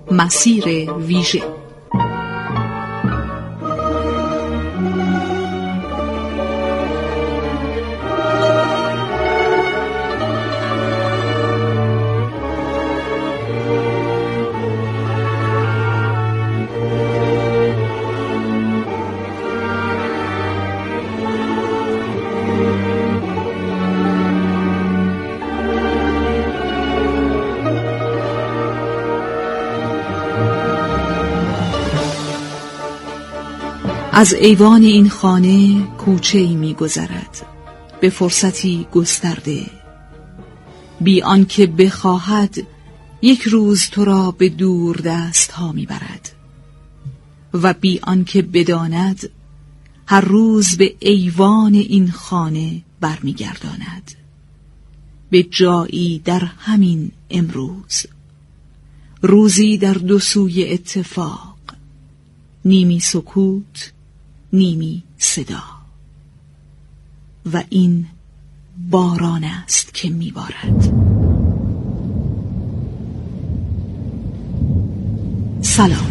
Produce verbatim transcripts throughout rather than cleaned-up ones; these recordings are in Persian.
مسیر ویژه. از ایوان این خانه کوچه‌ای می‌گذرد به فرصتی گسترده، بی آنکه بخواهد یک روز تو را به دور دست ها می‌برد و بی آنکه بداند هر روز به ایوان این خانه برمیگرداند، به جایی در همین امروز، روزی در دو سوی اتفاق، نیمی سکوت نیمی صدا، و این باران است که میبارد. سلام.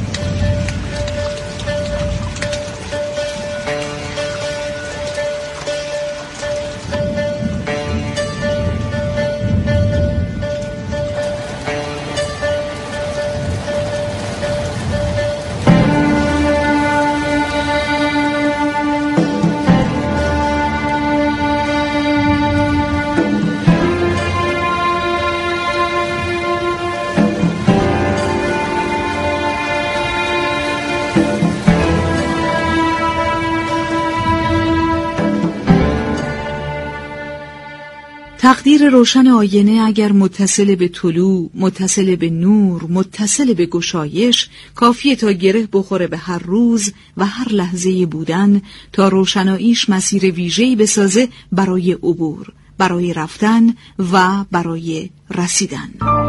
تقدیر روشن آینه اگر متصل به طلوع، متصل به نور، متصل به گشایش، کافیه تا گره بخوره به هر روز و هر لحظه بودن تا روشناییش مسیر ویژه‌ای بسازه برای عبور، برای رفتن و برای رسیدن.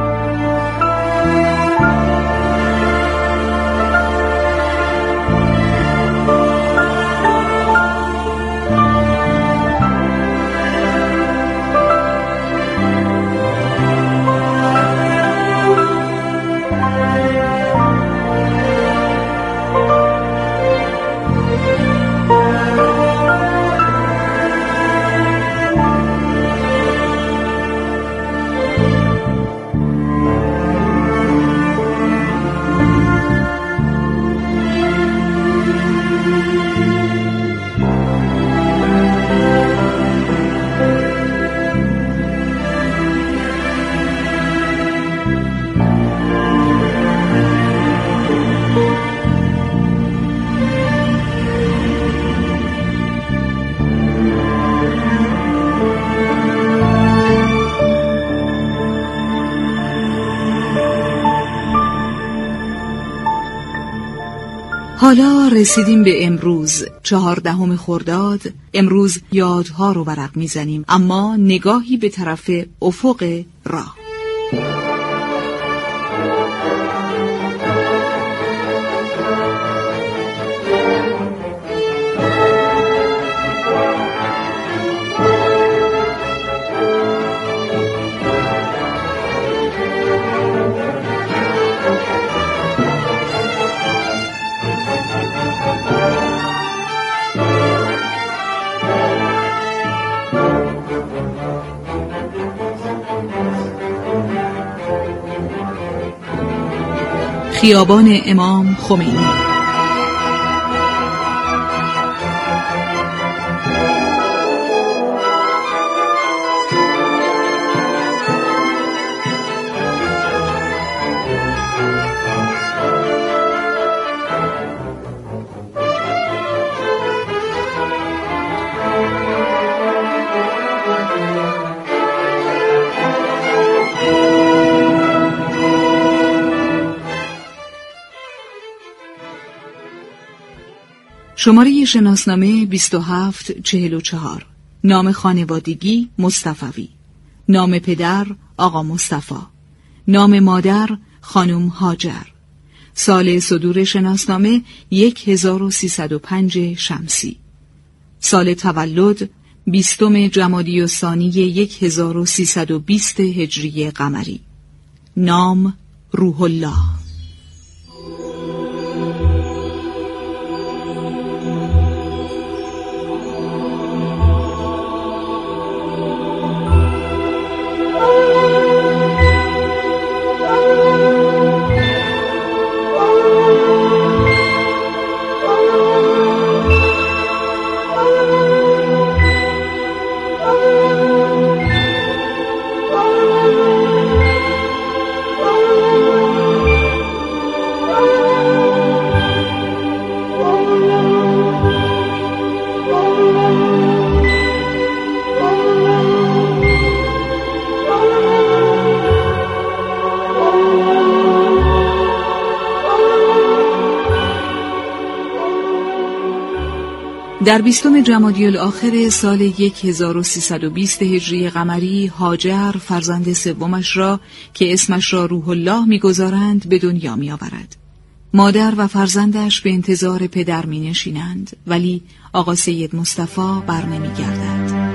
حالا رسیدیم به امروز، چهاردهم خرداد. امروز یادها رو ورق میزنیم، اما نگاهی به طرف افق راه. خیابان امام خمینی. شماره شناسنامه بیست و هفت چهل و چهار. نام خانوادگی مصطفوی. نام پدر آقا مصطفی. نام مادر خانم هاجر. سال صدور شناسنامه هزار و سیصد و پنج شمسی. سال تولد بیستم جمادی الثانی هزار و سیصد و بیست هجری قمری. نام روح الله. در بیستم جمادی الاخر سال هزار و سیصد و بیست هجری قمری هاجر فرزند سومش را که اسمش را روح الله می‌گذارند به دنیا می‌آورد. مادر و فرزندش به انتظار پدر می‌نشینند، ولی آقا سید مصطفی بر نمی‌گردد.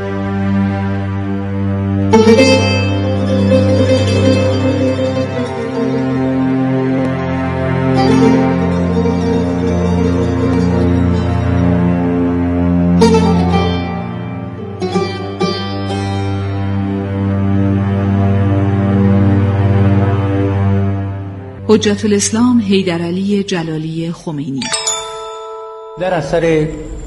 حجت الاسلام حیدرعلی جلالی خمینی. در اثر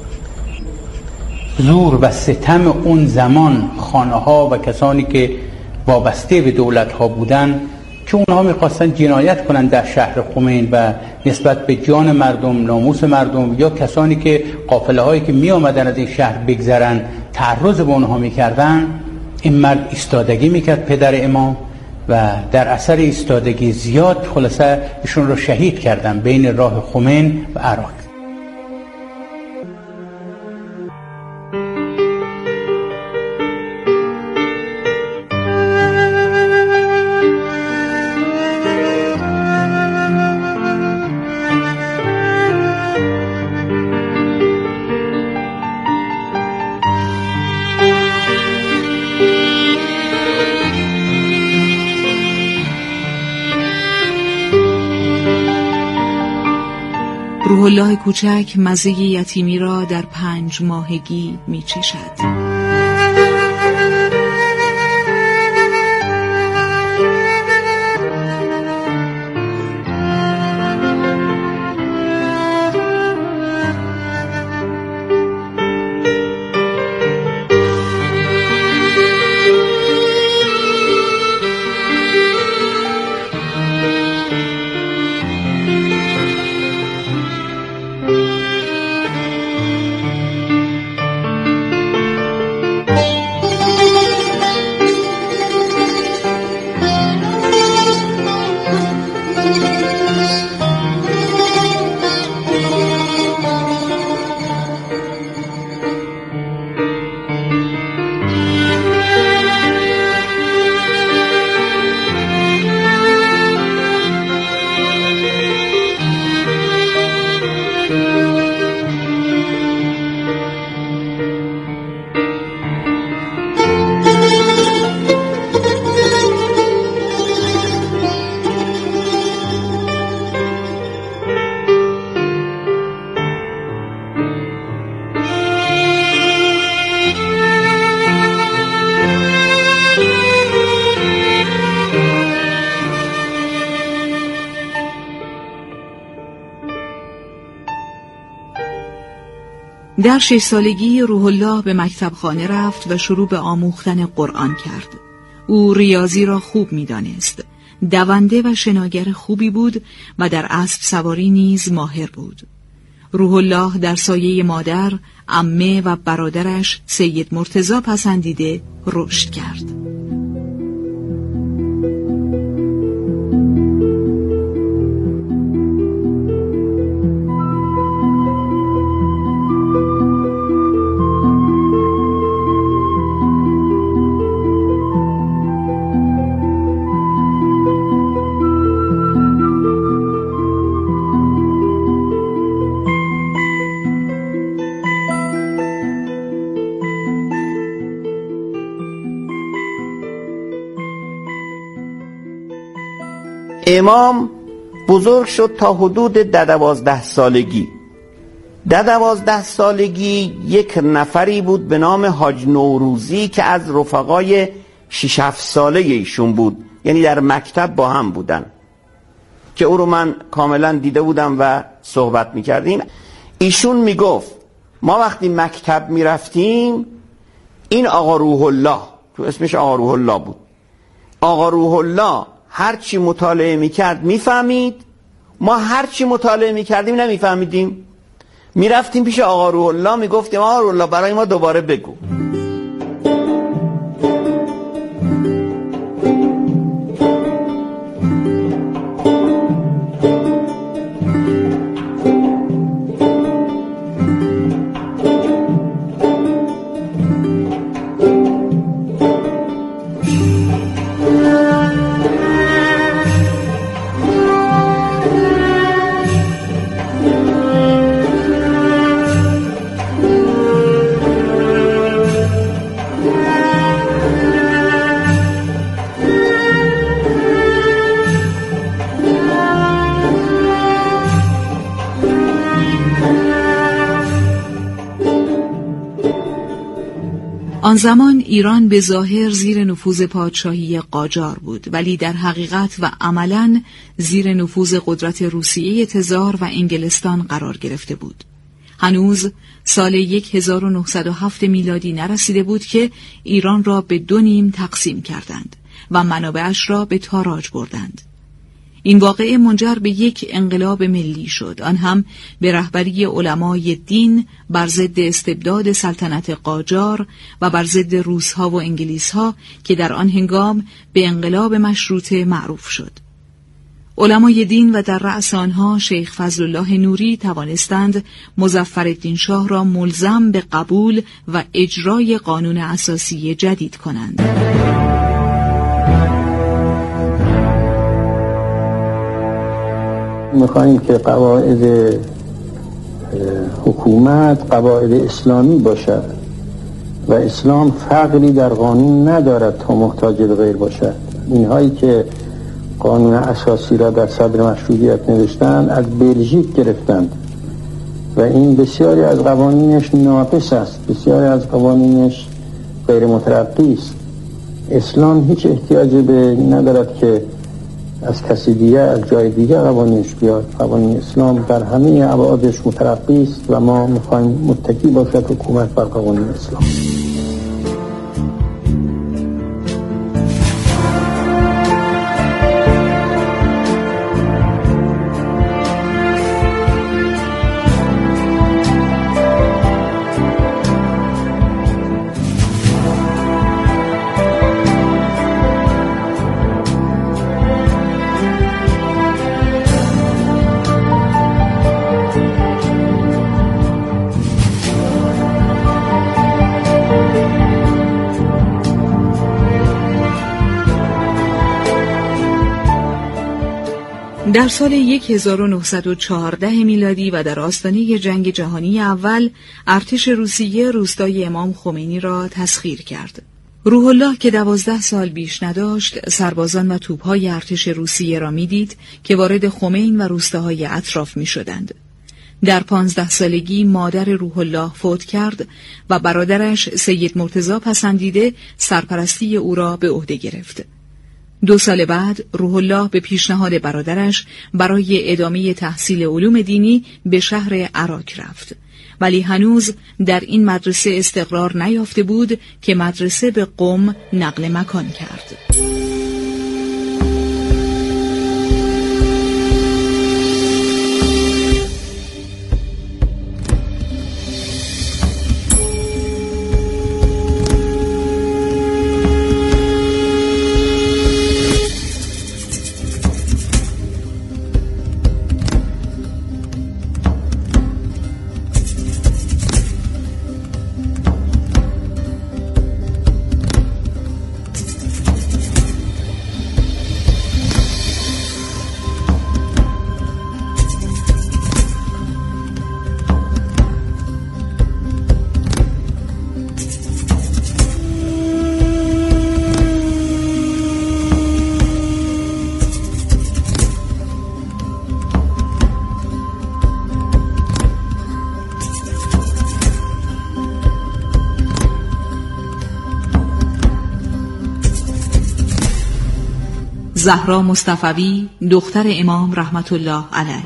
زور و ستم اون زمان خانه ها و کسانی که وابسته به دولت ها بودن که اونها میخواستن جنایت کنن در شهر خمین و نسبت به جان مردم، ناموس مردم یا کسانی که قافله هایی که می آمدن از این شهر بگذرن تعرض به اونها میکردن، این مرد ایستادگی میکرد پدر امام و در اثر ایستادگی زیاد خلاصه ایشون رو شهید کردن بین راه خمین و عراق. روح الله کوچک مزه یتیمی را در پنج ماهگی می چشد. در شش سالگی روح الله به مکتب خانه رفت و شروع به آموختن قرآن کرد. او ریاضی را خوب می دانست. دونده و شناگر خوبی بود و در اسب سواری نیز ماهر بود. روح الله در سایه مادر، عمه و برادرش سید مرتضی پسندیده رشد کرد. امام بزرگ شد تا حدود ده دوازده سالگی. ده دوازده سالگی یک نفری بود به نام حاج نوروزی که از رفقای شش هفت ساله ایشون بود، یعنی در مکتب با هم بودن، که او رو من کاملا دیده بودم و صحبت میکردیم. ایشون میگفت ما وقتی مکتب میرفتیم این آقا روح الله، تو اسمش آقا روح الله بود، آقا روح الله هر چی مطالعه میکرد میفهمید، ما هر چی مطالعه میکردیم نمیفهمیدیم. میرفتیم پیش آقا روح الله میگفتیم آقا روح الله برای ما دوباره بگو. آن زمان ایران به ظاهر زیر نفوذ پادشاهی قاجار بود، ولی در حقیقت و عملاً زیر نفوذ قدرت روسیه تزار و انگلستان قرار گرفته بود. هنوز سال هزار و نهصد و هفت میلادی نرسیده بود که ایران را به دو نیم تقسیم کردند و منابعش را به تاراج بردند. این واقعه منجر به یک انقلاب ملی شد، آن هم به رهبری علمای دین بر ضد استبداد سلطنت قاجار و بر ضد روس‌ها و انگلیس‌ها که در آن هنگام به انقلاب مشروطه معروف شد. علمای دین و در رأس آنها شیخ فضل الله نوری توانستند مظفرالدین شاه را ملزم به قبول و اجرای قانون اساسی جدید کنند. می‌خوایم که قواعد حکومت قواعد اسلامی باشد و اسلام فقری در قانون ندارد تا محتاج به غیر باشد. اینهایی که قانون اساسی را در صدر مشروطیت نوشتند از بلژیک گرفتند و این بسیاری از قوانینش ناقص است، بسیاری از قوانینش غیر مترقی است. اسلام هیچ احتیاجی به ندارد که از کسی دیگه از جای دیگه قوانینش بیاد. قوانین اسلام در همه ابعادش مترقی است و ما میخوایم متکی باشد حکومت بر قوانین اسلام. در سال هزار و نهصد و چهارده میلادی و در آستانه جنگ جهانی اول، ارتش روسیه روستای امام خمینی را تسخیر کرد. روح الله که دوازده سال بیش نداشت، سربازان و توپهای ارتش روسیه را میدید که وارد خمین و روستاهای اطراف می شدند. در پانزده سالگی مادر روح الله فوت کرد و برادرش سید مرتضی پسندیده سرپرستی او را به عهده گرفت. دو سال بعد روح الله به پیشنهاد برادرش برای ادامه تحصیل علوم دینی به شهر عراق رفت، ولی هنوز در این مدرسه استقرار نیافته بود که مدرسه به قم نقل مکان کرد. زهرا مصطفوی، دختر امام رحمت الله علیه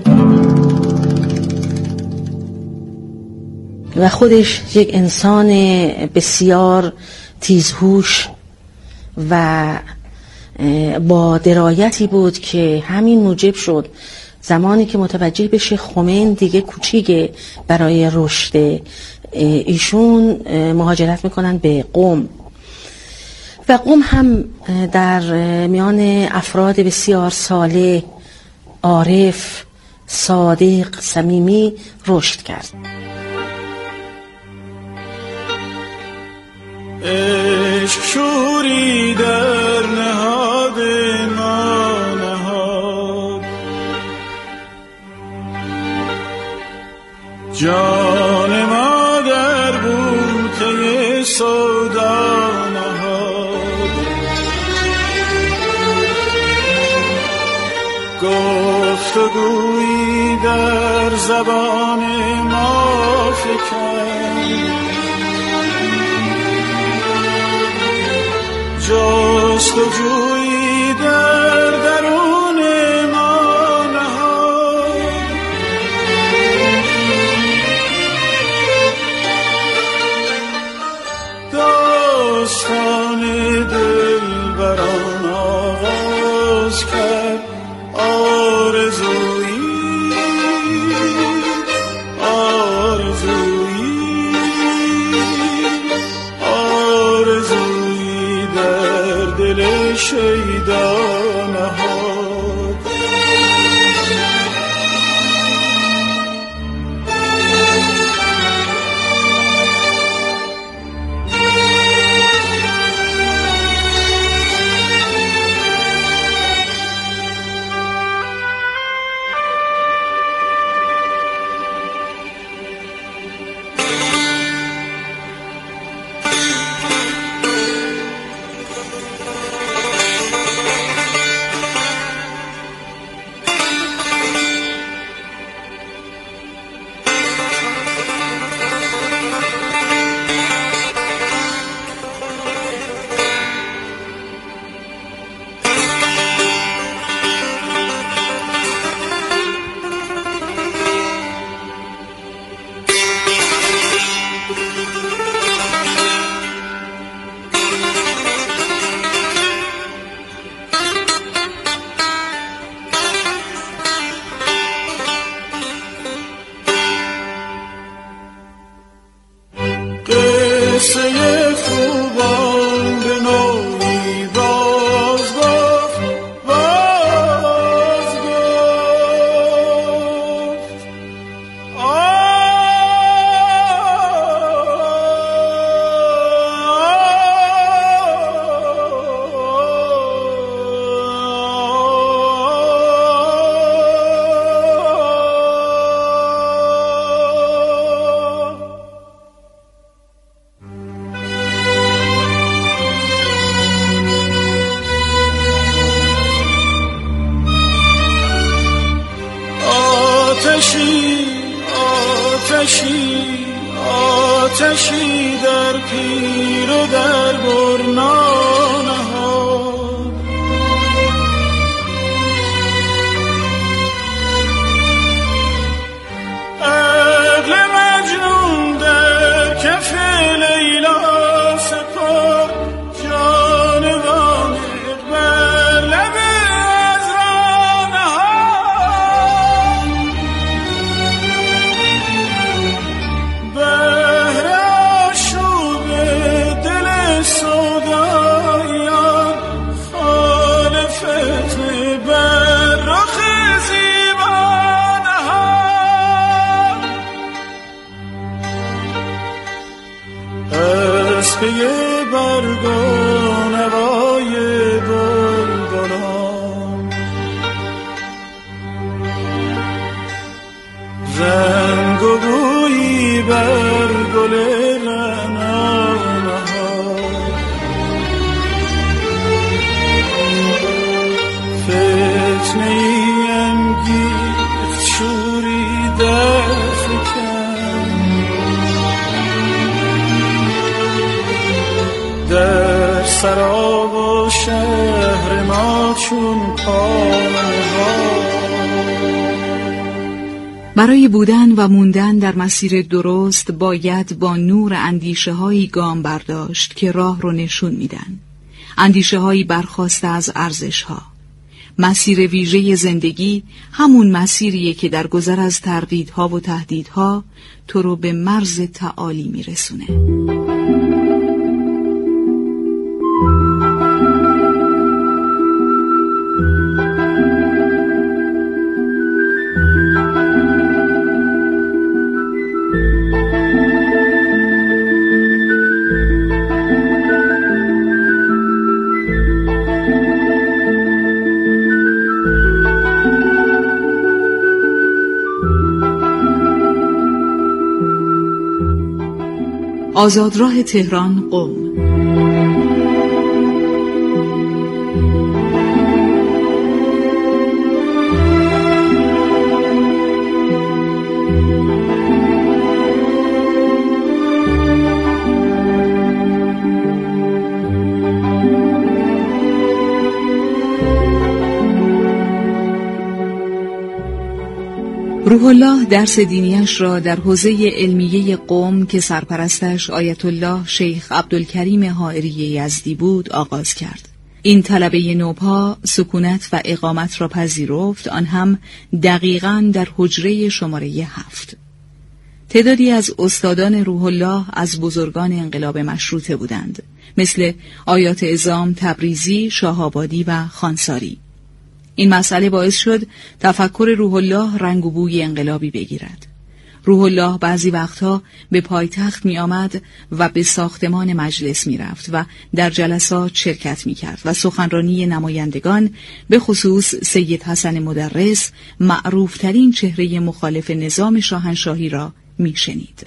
و خودش یک انسان بسیار تیزهوش و با درایتی بود که همین موجب شد زمانی که متوجه بشه خمین دیگه کوچیکه برای رشد، ایشون مهاجرت میکنن به قم و قم هم در میان افراد بسیار صالح، عارف، صادق، صمیمی رشد کرد. عشق شوری در نهاد ما نهاد، جان ما در بوته سودا نهاد، گفتگویی در زبان ما فکند، جستجویی در درون ما نهاد. داستان دلبران آغاز کرد، آرزویی آرزویی آرزویی در دل شیدا نهاد. قصه خوبان به نوعی باز گفت باز گفت آتشی آتشی آتشی در پیر و در برنا نهاد. عقل مجنون در کف لیلا سپار، جانوان بر لب عذرا نهاد. بهر آشوب دل سودایان، خال فتنه بر رخ زیبا نهاد. از پی برگ و نوای بلبلان، رنگ و بویی بر گل رعنا نهاد. فتنه‌ای انگیخت شوری در فکن، در سراب و شهر ما چون پا نهاد. برای بودن و موندن در مسیر درست باید با نور اندیشه هایی گام برداشت که راه رو نشون میدن. اندیشه هایی برخواسته از ارزش ها. مسیر ویژه زندگی همون مسیریه که در گذر از تردیدها و تهدیدها تو رو به مرز تعالی میرسونه. آزادراه تهران، قم. روح الله درس دینیش را در حوزه علمیه قم که سرپرستش آیت الله شیخ عبدالکریم حائری یزدی بود آغاز کرد. این طلبه نوپا سکونت و اقامت را پذیرفت، آن هم دقیقاً در حجره شماره هفت. تعدادی از استادان روح الله از بزرگان انقلاب مشروطه بودند، مثل آیات اعظام تبریزی، شاهآبادی و خانساری. این مسئله باعث شد تفکر روح الله رنگ و بوی انقلابی بگیرد. روح الله بعضی وقتها به پایتخت می آمد و به ساختمان مجلس می رفت و در جلسات شرکت می کرد و سخنرانی نمایندگان، به خصوص سید حسن مدرس، معروفترین چهره مخالف نظام شاهنشاهی را می شنید.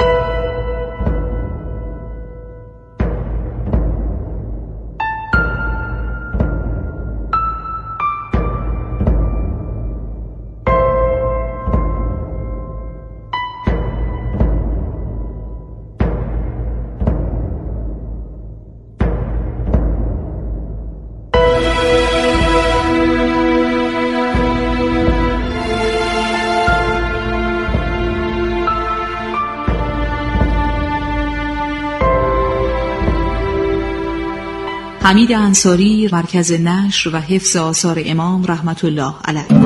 حمید انصاری، مرکز نشر و حفظ آثار امام رحمت الله علیه.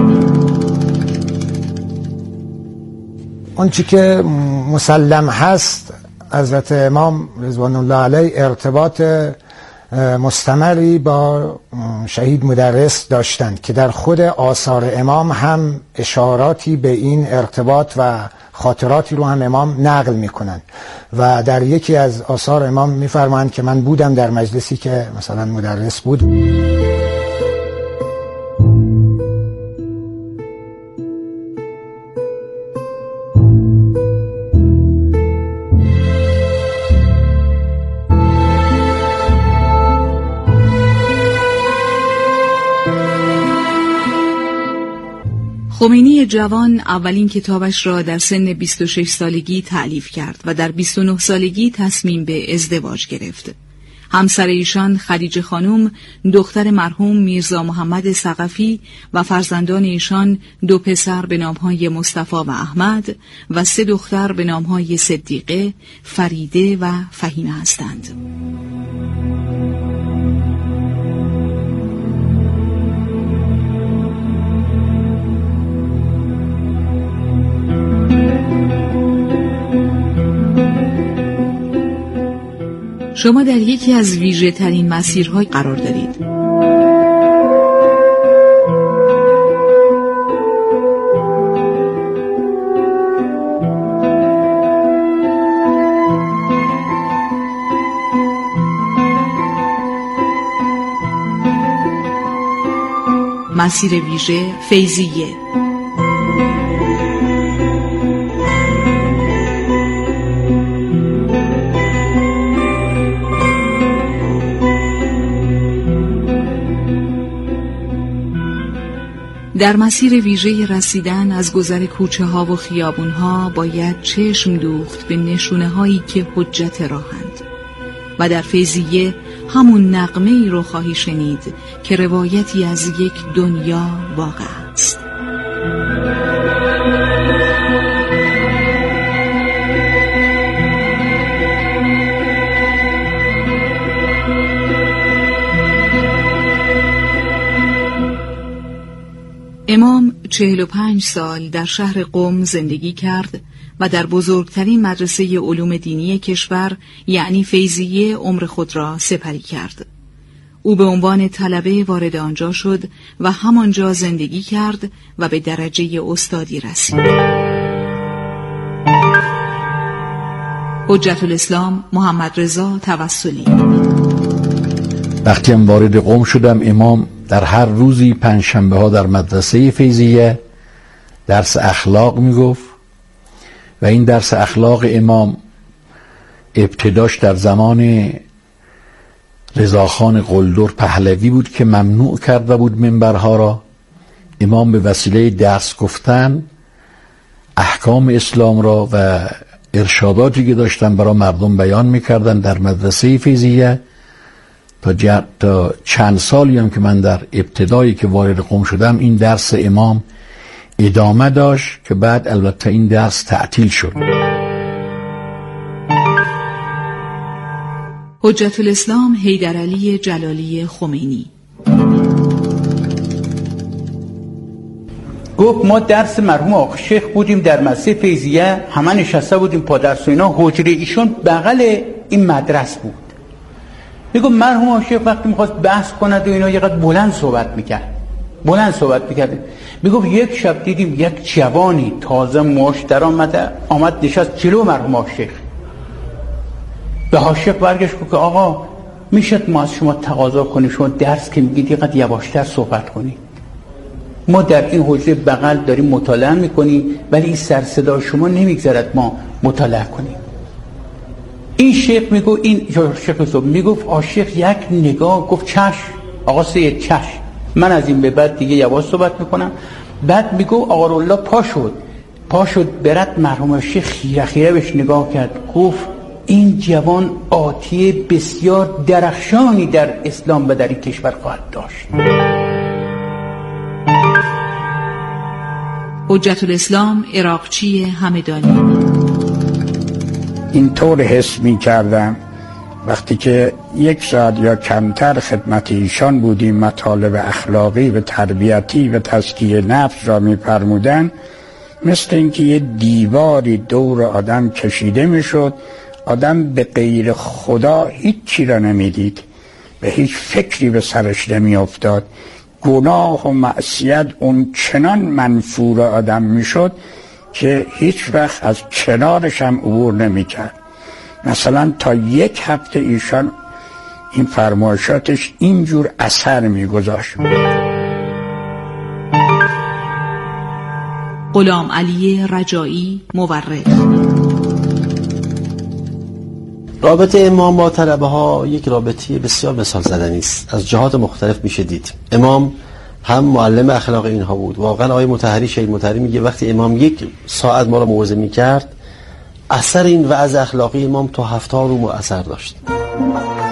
آنچه که مسلم هست، حضرت امام رضوان الله علیه ارتباط مستمری با شهید مدرس داشتند که در خود آثار امام هم اشاراتی به این ارتباط و خاطراتی رو هم امام نقل میکنند و در یکی از آثار امام میفرمایند که من بودم در مجلسی که مثلا مدرس بود. خمینی جوان اولین کتابش را در سن بیست و شش سالگی تألیف کرد و در بیست و نه سالگی تصمیم به ازدواج گرفت. همسر ایشان خدیجه خانم، دختر مرحوم میرزا محمد ثقفی و فرزندان ایشان دو پسر به نامهای مصطفی و احمد و سه دختر به نامهای صدیقه، فریده و فهیمه هستند. شما در یکی از ویژه ترین مسیرهای قرار دارید. مسیر ویژه فیضیه. در مسیر ویژه رسیدن از گذر کوچه ها و خیابون ها باید چشم دوخت به نشونه هایی که حجت راهند و در فیضیه همون نغمه ای رو خواهی شنید که روایتی از یک دنیا واقع است. امام چهل و پنج سال در شهر قم زندگی کرد و در بزرگترین مدرسه علوم دینی کشور یعنی فیضیه عمر خود را سپری کرد. او به عنوان طلبه وارد آنجا شد و همانجا زندگی کرد و به درجه استادی رسید. حجت الاسلام محمد رضا توسلی. وقتی هم وارد قم شدم، امام در هر روزی پنجشنبه ها در مدرسه فیضیه درس اخلاق می گفت و این درس اخلاق امام ابتداش در زمان رضاخان قلدر پهلوی بود که ممنوع کرده بود منبرها را. امام به وسیله درس گفتن احکام اسلام را و ارشاداتی که داشتن برای مردم بیان میکردن در مدرسه فیضیه. تا, جر... تا چند سالی هم که من در ابتدایی که وارد قم شدم این درس امام ادامه داشت که بعد البته این درس تعطیل شد. حجت الاسلام حیدرعلی جلالی خمینی گفت ما درس مرحوم آقا شیخ بودیم در مسجد فیضیه، همه نشسته بودیم پا درس و اینا، حجره ایشون بغل این مدرسه بود. میگم مرحوم آقا شیخ وقتی میخواست بحث کند و اینا یقدر بلند صحبت میکرد بلند صحبت میکرد میگفت یک شب دیدیم یک جوانی تازه موش در آمده آمد نشست جلو مرحوم آقا شیخ. به آقا شیخ برگشت که آقا میشد ما از شما تقاضا کنیم شما درس که میگید یقدر یواشتر صحبت کنید، ما در این حجره بغل داریم مطالعه میکنیم ولی این سر صدا شما نمیگذارد ما مطالعه کنیم. این شیخ میگو این شیخ صبح میگفت عاشق یک نگاه گفت چشم آقا سید چشم، من از این به بعد دیگه یواش صحبت میکنم. بعد میگو آقا رولا پا شد پا شد برد مرحوم شیخ خیره خیره بهش نگاه کرد گفت این جوان آتی بسیار درخشانی در اسلام و در این کشور خواهد داشت. حجت الاسلام عراقچی همدانی اینطور حس می کردم وقتی که یک ساعت یا کمتر خدمت ایشان بودیم، مطالب اخلاقی و تربیتی و تزکیه نفس را می فرمودن، مثل اینکه یه دیواری دور آدم کشیده می شد، آدم به غیر خدا هیچ چی را نمی دید، به هیچ فکری به سرش نمی افتاد. گناه و معصیت اون چنان منفور آدم می شد که هیچ وقت از کنارش هم عبور نمی کرد. مثلا تا یک هفته ایشان این فرمایشاتش اینجور اثر می گذاشت. غلام علی رجایی مورد رابطه امام با طلبه ها یک رابطه بسیار مثال زدنی است، از جهات مختلف میشه دید. امام هم معلم اخلاق اینها بود. واقعا آقای مطهری شهید مطهری میگه وقتی امام یک ساعت ما رو موعظه میکرد، اثر این وعظ اخلاقی امام تا هفته ها رو اثر داشت.